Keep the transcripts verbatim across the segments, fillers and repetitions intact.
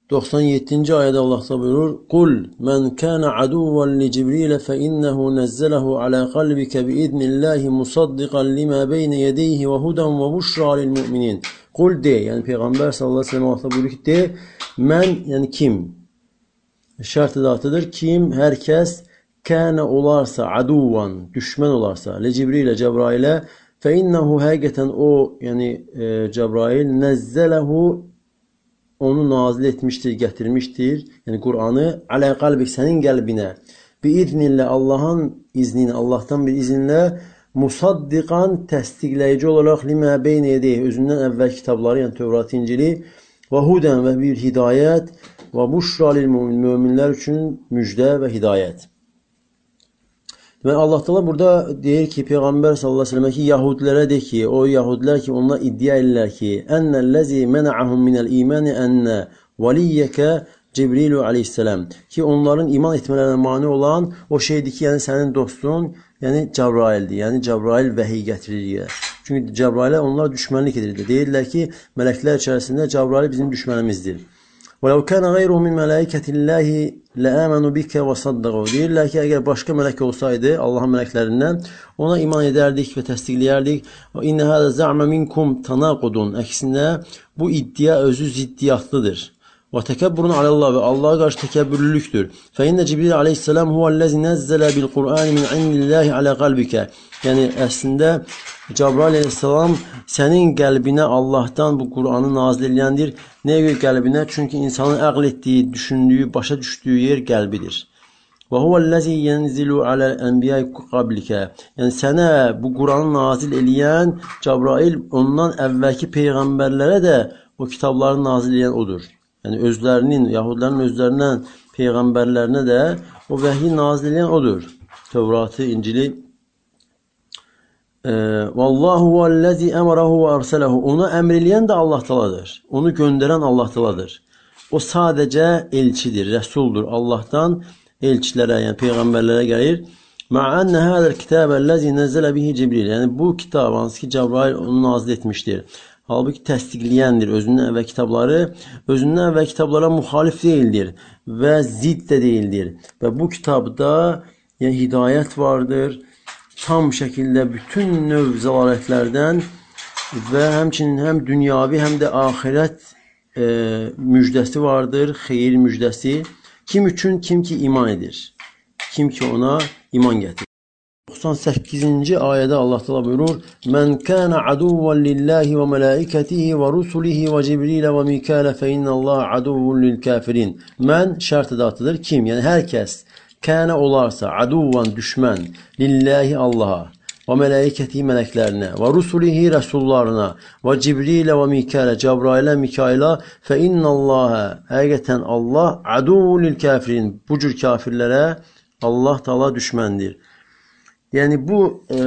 doxsan yeddinci ayədə Allah da buyurur: "Qul men kana aduwwan li Cibril fe innehu nazzalehu ala qalbika bi idnillahi musaddiqan lima beyne yedeyhi ve hudan ve buşra lil mu'minin." Qul de, yəni Peyğəmbər sallallahu əleyhi və səlləm Allah buyurur ki, de, mən, yəni kim? Şərt ədatıdır. Kim, hər kəs kana olarsa, aduwwan, düşmən olarsa, li Cibrilə, Cəbrailə, fe innehu həqiqətən o, yəni e, Cəbrail nazzalehu onu nazil etmişdir, gətirmişdir. Yəni Qur'anı alə qalbik, sənin qəlbinə. Bi idnillə, Allahın iznini, Allahdan bir izinlə musaddiqan, təsdiqləyici olaraq limə beynə yedeyh, özündən əvvəl kitabları, yəni Tövrat, İncili və hudən və bir hidayət və buşra lil mümin, möminlər üçün müjdə və hidayət. Deməli, Allah Teala burada deyir ki, Peyğəmbər sallallahu əleyhi və səlləm ki, Yahudilərə de ki, o Yahudilər ki, onlar iddia edirlər ki, "Ennellezî mena'ahum minel îmani enne valiyyeke Cibrilu aleyhisselam." Ki, onların iman etmələrine mane olan o şeydir ki, yəni sənin dostun, yəni Cəbraildir. Yəni Cəbrail vəhiy gətirir. Çünki Cəbrailə onlar düşmənlik edirlər. Deyirlər ki, mələklər içərisində Cəbrail bizim düşmənimizdir. وَلَوْ كَانَ غَيْرُهُ مِنْ مَلَائِكَةِ اللّٰهِ لَآمَنُوا بِكَ وَصَدَّقُوا. Deyirlər ki, əgər başqa mələk olsaydı, Allahın mələklərindən, ona iman edərdik və təsdiqləyərdik. وَإِنَّ هَذَا زَعْمَ مِنْكُمْ تَنَاقُضٌ. Əksində, bu iddia özü ziddiyyatlıdır. وَتَكَبُّرٌ عَلَى اللّٰهِ və Allah'a qarşı təkəbbürlülükdür. فَإِنَّ جِبْرِيلَ عَلَيْهِسَّلَامُ هُوَ الَّذِي نَزَّلَ بِالْقُرْآنِ مِنْ عِنْدِ اللّٰهِ عَلَى قَلْبِكَ. Yəni, əslində, Cəbrail aleyhissalam sənin qəlbinə Allahdan bu Qur'anı nazil ediləndir. Nəyə görə qəlbinə? Çünki insanın əql etdiyi, düşündüyü, başa düşdüyü yer qəlbidir. Və huvəl-ləzi yenzilu aləl-ənbiyyə qablikə. Yəni, sənə bu Qur'anı nazil eləyən Cəbrail ondan əvvəlki peyğəmbərlərə də o kitabları nazil eləyən odur. Yəni, özlərinin, Yahudilərin özlərindən peyğəmbərlərinə də o vəhyi nazil eləyən odur. Tövratı, İncili. Vallahu huvallazi emrahu və arsələhu. Ona əmr eləyən də Allah Taala'dır. Onu göndərən Allah Taala'dır. O sadəcə elçidir, rəsuldur. Allahdan elçilərə, yəni peyğəmbərlərə gəlir. Ma'anna hadal kitaballazi nazzala bihi Cibril. Yəni bu kitab hansı ki Cəbrail onu nazil etmişdir. Halbuki təsdiqləyəndir özündən əvvəl kitabları, özündən əvvəl kitablara müxalif deyildir və zidd də deyildir. Və bu kitabda yəni hidayət vardır. Tam şəkildə bütün növ zəlalətlərdən və həmçinin həm dünyavi, həm də axirət e, müjdəsi vardır, xeyir müjdəsi. Kim üçün? Kim ki iman edir. Kim ki ona iman gətirir. doxsan səkkizinci ayədə Allah Teala buyurur: "Men kana aduwwan lillahi ve melaikatihi ve rusulihi ve Cibril ve Mikale fe innallaha aduwwun lil kafirin." Men şərt ədatıdır. Kim? Yəni hər kəs kana olarsa, aduwwan düşmən, lillahi Allaha və mələikəti mələklərinə və rusulihi rəsullarına və Cibrilə və Mikələ, Cəbrailə, Mikailə fə innallaha, həqiqətən Allah aduwwun lil kafirin, bu cür kafirlərə Allah Taala düşməndir. Yəni bu e,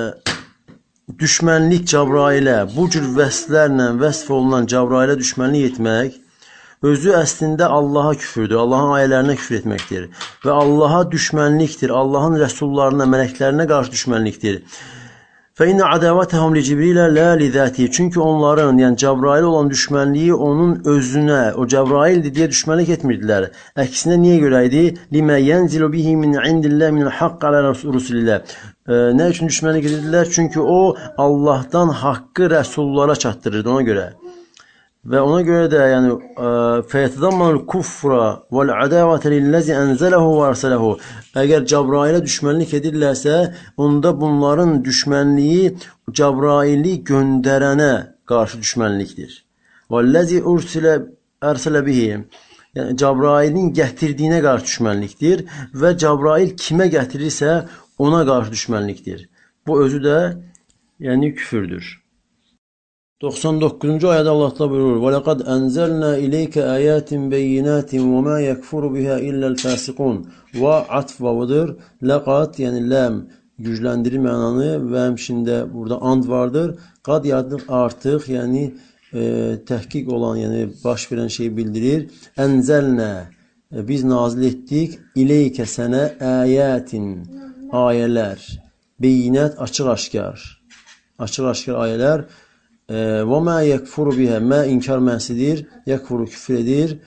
düşmənlik Cəbrailə, bu cür vəsflərlə vəsf olunan Cəbrailə düşmənlik etmək özü əslində Allaha küfürdür, Allahın ayələrinə küfür etməkdir və Allaha düşmənlikdir, Allahın rəsullarına, mələklərinə qarşı düşmənlikdir. فَاِنَّ عَدَوَتَهُمْ لِجِبْرِيلَ لَا لِذَاتِهِ. Çünki onların, yəni Cəbrail olan düşmənliyi onun özünə, o Cəbraildir deyə düşmənlik etmirdilər. Əksinə niyə görə idi? لِمَا يَنْزِلُ بِهِ مِنْ عِنْدِ اللّٰهِ مِنَ الْحَقِّ عَلَى رَسُولِ اللّٰهِ. Nə üçün düşmənlik edirlər? Çünki o Allahdan haqqı rəsullara çatdırırdı ona görə. Və ona görə də yəni fəyətədammənul kufra vəl ədavətə lilləzi ənzələhu və ərsələhu. Əgər Cəbrailə düşmənlik edirlərsə, onda bunların düşmənliyi Cəbraili göndərənə qarşı düşmənlikdir. Vəlləzi ursilə ərsələ bihi. Yəni Cəbrailin gətirdiyinə qarşı düşmənlikdir və Cəbrail kimə gətirirsə ona qarşı düşmənlikdir. Bu özü də yəni küfürdür. doxsan doqquzuncu ayədə Allah Teala buyurur: "Və laqad enzelna ileyke ayatin beyinatin və ma yekfuru biha illa'l fasiqun." Və atf vavıdır. Laqad yəni lam gücləndirir mənanı və həmçində burada and vardır. Qad artıq yəni e, təhqiq olan, yəni baş verən şeyi bildirir. Enzelna e, biz nazil etdik ileyke sənə ayatin ayələr, beyinat açıq-aşkar. Açıq-aşkar ayələr. Və mə yəkfuru bihə, mə inkar mənsidir, yəkfuru küfür edir.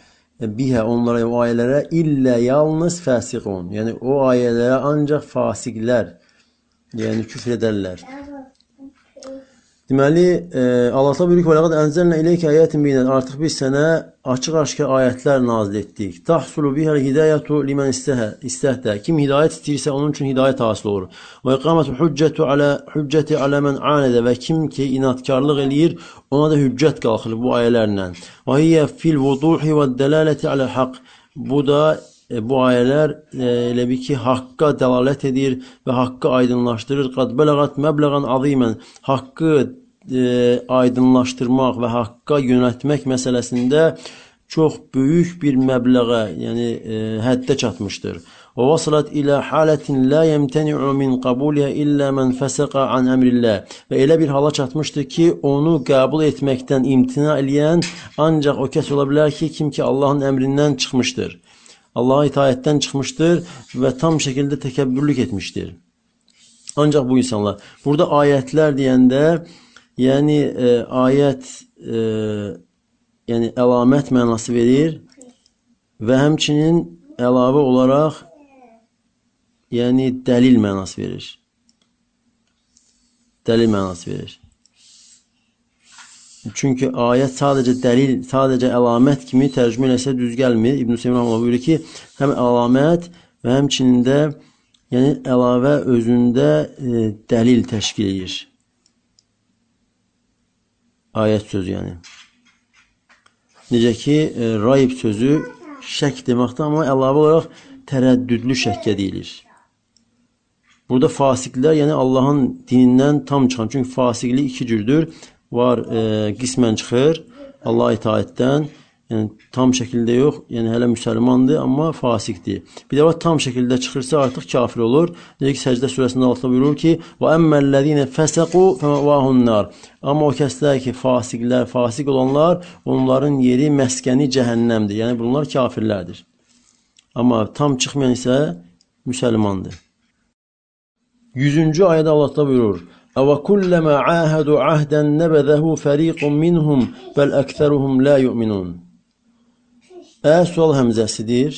biha onlara o ayələrə illə yalnız fasiqun. Yəni o ayələrə ancaq fasiqlər, yəni küfr edərlər. Deməli, e, Allah Teala buyurur ki: "Və laqad ənzəlnə ileykə ayatin beyinən." Artıq biz sənə açıq-aşkar ayətlər nazil etdik. Tahsulu bihəl hidayətu limen istəhdə. Kim hidayət istəyirsə onun üçün hidayət hasil olur. Və iqamətu hüccətu alə hüccəti alə men anədə və kim ki inatkarlıq eləyir, ona da hüccət qalxır bu ayələrlə. Və hiyə fil vuduhi və dalaləti aləl haqq. Bu da e, bu ayələr e, elə bir ki haqqa dəlalət edir və haqqı aydınlaşdırır. Qad bələğat məbləğən azimən. Haqqı e, aydınlaşdırmaq və haqqa yönəltmək məsələsində çox böyük bir məbləğə, yəni e, həddə çatmışdır. Və vasalat ilə halətin la yemteni'u min qabuliha illə mən fəsəqa an əmrillah. Və elə bir hala çatmışdır ki, onu qəbul etməkdən imtina eləyən ancaq o kəs ola bilər ki, kim ki Allahın əmrindən çıxmışdır. Allah'a itaətten çıxmışdır və tam şəkildə təkəbbürlük etmişdir. Ancaq bu insanlar. Burada ayətlər deyəndə, yəni e, ayət e, yəni əlamət mənası verir və həmçinin əlavə olaraq yəni dəlil mənası verir. Dəlil mənası verir. Çünki ayət sadəcə dəlil, sadəcə əlamət kimi tərcümə eləsə düz gəlmir. İbn Hüseyin Rəhməllah buyurur ki, həm əlamət və həmçinin də yəni əlavə özündə e, dəlil təşkil edir. Ayət sözü yəni. Necə ki, e, rayib sözü şək deməkdir, amma əlavə olaraq tərəddüdlü şəkkə deyilir. Burada fasiqlər, yəni Allahın dinindən tam çıxan. Çünki fasiqlik iki cürdür. Var, e, qismən çıxır Allah'a itaətdən, yəni tam şəkildə yox, yəni hələ müsəlmandır, amma fasiqdir. Bir də var, tam şəkildə çıxırsa artıq kafir olur. Necə ki, Səcdə surəsində Allah buyurur ki: "Və emmellezine fesaqu femavahunnar." Amma o kəslər ki, fasiqlər, fasiq olanlar, onların yeri, məskəni cəhənnəmdir. Yəni bunlar kafirlərdir. Amma tam çıxmayan isə müsəlmandır. yüzüncü ayədə Allah buyurur: "Əvə kulləmə əhədu əhdən nəbəzəhu fəriqun minhum bəl əksəruhum la yu'minun." Ə sual həmzəsidir.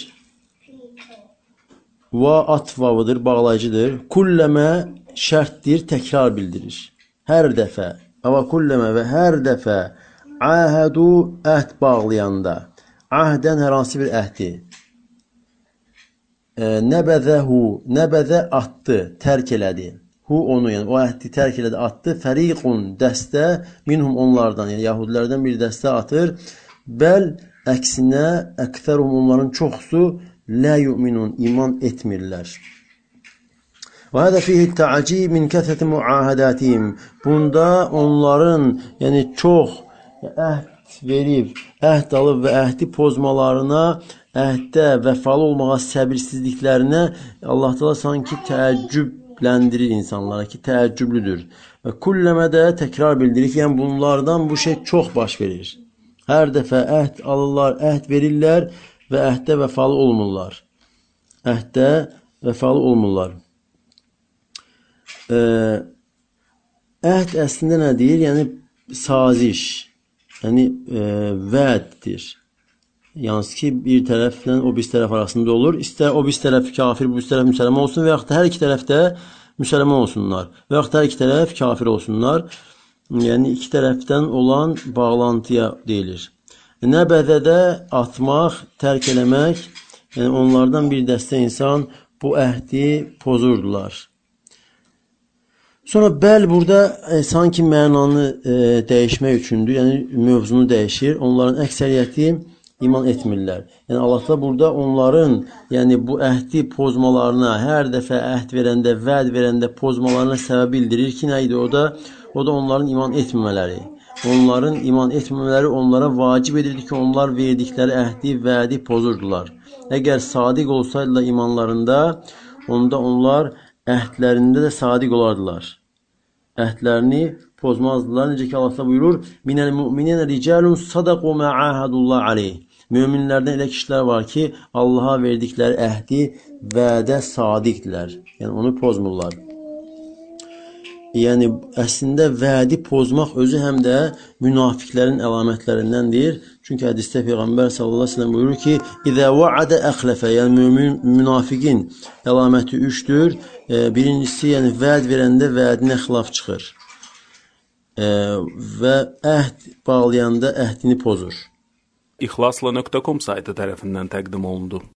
Və atvavıdır, bağlayıcıdır. Kulləmə şərtdir, təkrar bildirir. Hər dəfə. Əvə kulləmə və hər dəfə əhədu əhd bağlayanda. Əhdən hər hansı bir əhdi. Nəbəzəhu, nəbəzə atdı, tərk elədi. Hu onu, yəni o əhdi tərk elədi, atdı. Fəriqun, dəstə, minhum onlardan, yəni yahudilərdən bir dəstə atır. Bəl, əksinə, əksərum onların çoxsu, lə yu'minun, iman etmirlər. Və hədə fihi tə'acib min kəthəti muahədətihim. Bunda onların, yəni çox əhd verib, əhd alıb və əhdi pozmalarına, əhdə vəfalı olmağa səbirsizliklərinə Allah Teala sanki təəccübləndirir insanlara ki, təəccüblüdür. Və kulləmə də təkrar bildirir ki, yəni bunlardan bu şey çox baş verir. Hər dəfə əhd alırlar, əhd verirlər və əhdə vəfalı olmurlar. Əhdə vəfalı olmurlar. Ə, əhd əslində nə deyir? Yəni saziş, yəni ə, vəddir. Yalnız ki, bir tərəflə o bir tərəf arasında olur. İstər o bir tərəf kafir, bu bir tərəf müsəlman olsun və yaxud da hər iki tərəfdə müsəlman olsunlar. Və yaxud da hər iki tərəf kafir olsunlar. Yəni, iki tərəfdən olan bağlantıya deyilir. Nəbəzədə atmaq, tərk eləmək, yəni onlardan bir dəstə insan bu əhdi pozurdular. Sonra bəl burada e, sanki mənanı e, dəyişmək üçündür, yəni mövzunu dəyişir. Onların əksəriyyəti iman etmirlər. Yəni Allah da burada onların, yəni bu əhdi pozmalarına, hər dəfə əhd verəndə, vəd verəndə pozmalarına səbəb bildirir ki, nə idi o da? O da onların iman etməmələri. Onların iman etməmələri onlara vacib edirdi ki, onlar verdikləri əhdi, vədi pozurdular. Əgər sadiq olsaydılar imanlarında, onda onlar əhdlərində də sadiq olardılar. Əhdlərini pozmazdılar. Necə ki Allah buyurur: "Minəl mu'minənə ricalun sadaqu mə ahadullah aleyh." Möminlərdən elə kişilər var ki, Allaha verdikləri əhdi, vədə sadiqdirlər. Yəni onu pozmurlar. yəni əslində vədi pozmaq özü həm də münafiqlərin əlamətlərindəndir. Çünki hədisdə Peyğəmbər sallallahu əleyhi və səlləm buyurur ki: "İzə va'ada əxlafə", yəni mömin münafiqin əlaməti üçdür. E, birincisi, yəni vəd verəndə vədinə xilaf çıxır. E, və əhd bağlayanda əhdini pozur. İxlasla nöqtə com saytı tərəfindən təqdim olundu.